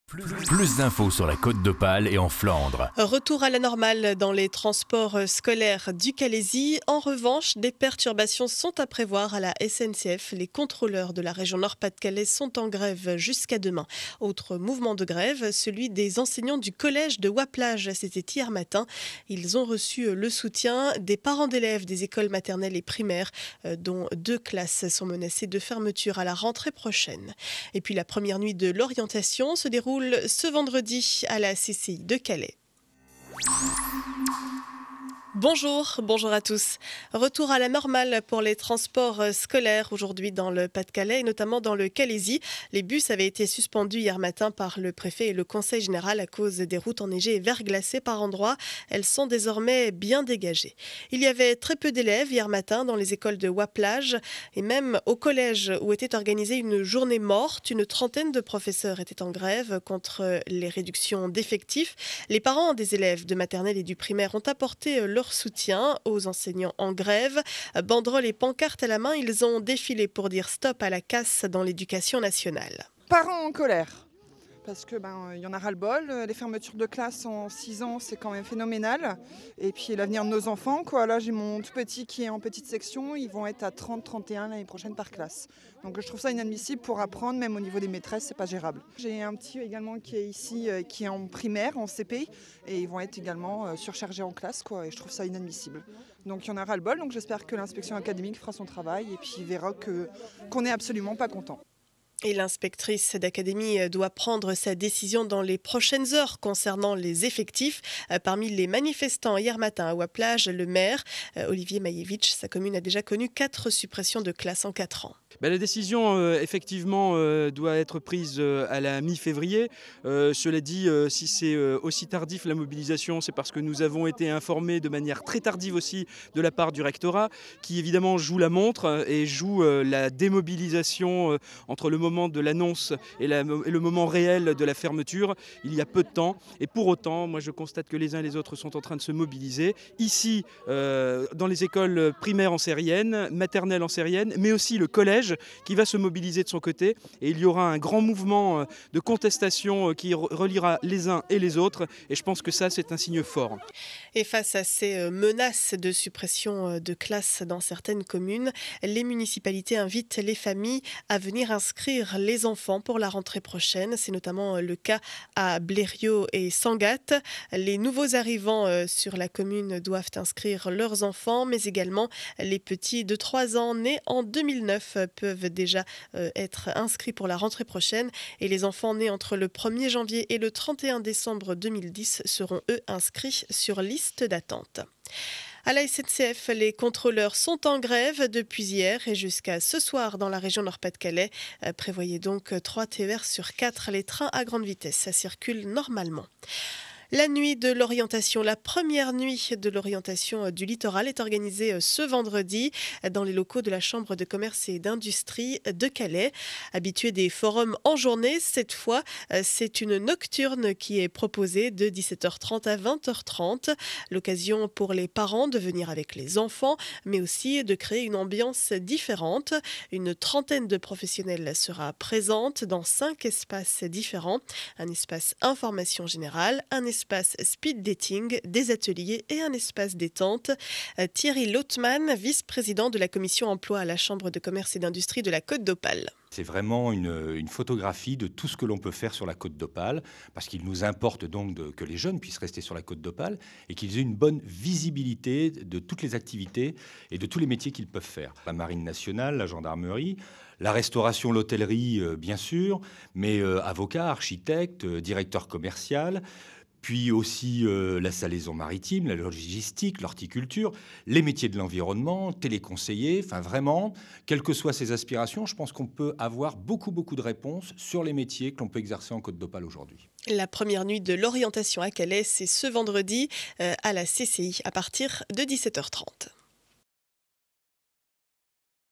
Plus d'infos sur la Côte d'Opale et en Flandre. Retour à la normale dans les transports scolaires du Calaisis. En revanche, des perturbations sont à prévoir à la SNCF. Les contrôleurs de la région Nord-Pas-de-Calais sont en grève jusqu'à demain. Autre mouvement de grève, celui des enseignants du collège de Waplage. C'était hier matin. Ils ont reçu le soutien des parents d'élèves des écoles maternelles et primaires, dont 2 classes sont menacées de fermeture à la rentrée prochaine. Et puis la première nuit de l'orientation se déroule ce vendredi à la CCI de Calais. Bonjour à tous. Retour à la normale pour les transports scolaires aujourd'hui dans le Pas-de-Calais et notamment dans le Calaisis. Les bus avaient été suspendus hier matin par le préfet et le conseil général à cause des routes enneigées et verglacées par endroits. Elles sont désormais bien dégagées. Il y avait très peu d'élèves hier matin dans les écoles de Waplage et même au collège où était organisée une journée morte. Une trentaine de professeurs étaient en grève contre les réductions d'effectifs. Les parents des élèves de maternelle et du primaire ont apporté leur soutien aux enseignants en grève. Banderoles et pancartes à la main, ils ont défilé pour dire stop à la casse dans l'éducation nationale. Parents en colère, parce que y en a ras-le-bol. Les fermetures de classe en 6 ans, c'est quand même phénoménal. Et puis l'avenir de nos enfants, quoi. Là, j'ai mon tout petit qui est en petite section. Ils vont être à 30-31 l'année prochaine par classe. Donc je trouve ça inadmissible pour apprendre, même au niveau des maîtresses, c'est pas gérable. J'ai un petit également qui est ici, qui est en primaire, en CP, et ils vont être également surchargés en classe, quoi. Et je trouve ça inadmissible. Donc il y en a ras-le-bol. Donc j'espère que l'inspection académique fera son travail et puis verra qu'on n'est absolument pas content. Et l'inspectrice d'académie doit prendre sa décision dans les prochaines heures concernant les effectifs. Parmi les manifestants hier matin à Waplage, le maire, Olivier Maïevitch, sa commune a déjà connu 4 suppressions de classes en 4 ans. La décision, effectivement, doit être prise à la mi-février. Cela dit, si c'est aussi tardif la mobilisation, c'est parce que nous avons été informés de manière très tardive aussi de la part du rectorat, qui évidemment joue la montre et joue la démobilisation entre le moment de l'annonce et le moment réel de la fermeture. Il y a peu de temps. Et pour autant, moi je constate que les uns et les autres sont en train de se mobiliser. Ici, dans les écoles primaires en sérienne, maternelles en sérienne, mais aussi le collège qui va se mobiliser de son côté. Et il y aura un grand mouvement de contestation qui reliera les uns et les autres. Et je pense que ça, c'est un signe fort. Et face à ces menaces de suppression de classes dans certaines communes, les municipalités invitent les familles à venir inscrire les enfants pour la rentrée prochaine. C'est notamment le cas à Blériot et Sangatte. Les nouveaux arrivants sur la commune doivent inscrire leurs enfants, mais également les petits de 3 ans nés en 2009 peuvent déjà être inscrits pour la rentrée prochaine. Et les enfants nés entre le 1er janvier et le 31 décembre 2010 seront eux inscrits sur liste d'attente. À la SNCF, les contrôleurs sont en grève depuis hier et jusqu'à ce soir dans la région Nord-Pas-de-Calais. Prévoyez donc 3 TER sur 4. Les trains à grande vitesse, ça circule normalement. La nuit de l'orientation, la première nuit de l'orientation du littoral est organisée ce vendredi dans les locaux de la Chambre de commerce et d'industrie de Calais. Habitué des forums en journée, cette fois, c'est une nocturne qui est proposée de 17h30 à 20h30. L'occasion pour les parents de venir avec les enfants, mais aussi de créer une ambiance différente. Une trentaine de professionnels sera présente dans 5 espaces différents. Un espace information générale, un espace speed dating, des ateliers et un espace détente. Thierry Lautmann, vice-président de la commission emploi à la Chambre de commerce et d'industrie de la Côte d'Opale. C'est vraiment une photographie de tout ce que l'on peut faire sur la Côte d'Opale, parce qu'il nous importe donc que les jeunes puissent rester sur la Côte d'Opale et qu'ils aient une bonne visibilité de toutes les activités et de tous les métiers qu'ils peuvent faire. La Marine nationale, la gendarmerie, la restauration, l'hôtellerie, bien sûr, mais avocats, architectes, directeurs commerciaux, puis aussi la salaison maritime, la logistique, l'horticulture, les métiers de l'environnement, téléconseillers, enfin vraiment, quelles que soient ses aspirations, je pense qu'on peut avoir beaucoup de réponses sur les métiers que l'on peut exercer en Côte d'Opale aujourd'hui. La première nuit de l'orientation à Calais, c'est ce vendredi à la CCI à partir de 17h30.